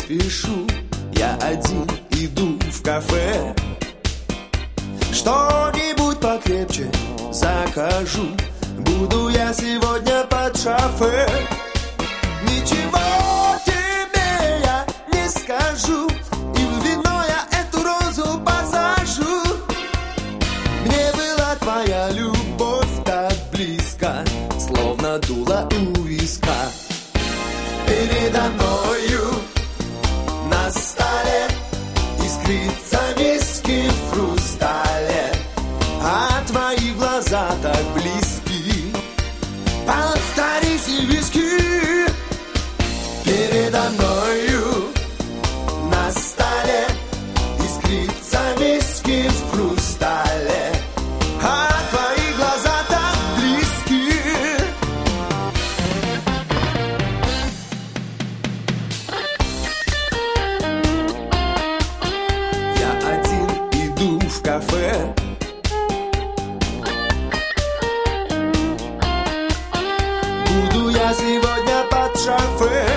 спешу, я один иду в кафе. Что-нибудь покрепче закажу, буду я сегодня под шофе. Ничего тебе я не скажу, и в вино я эту розу посажу. Мне была твоя любовь так близко, словно дуло у виска. Передо мною на столе искрится виски в хрустале, а твои глаза так близки. Повторите виски. Передо мною на столе искрится виски в хрустале, а твои глаза так близки. Я один иду в кафе. Буду я сегодня под шофе.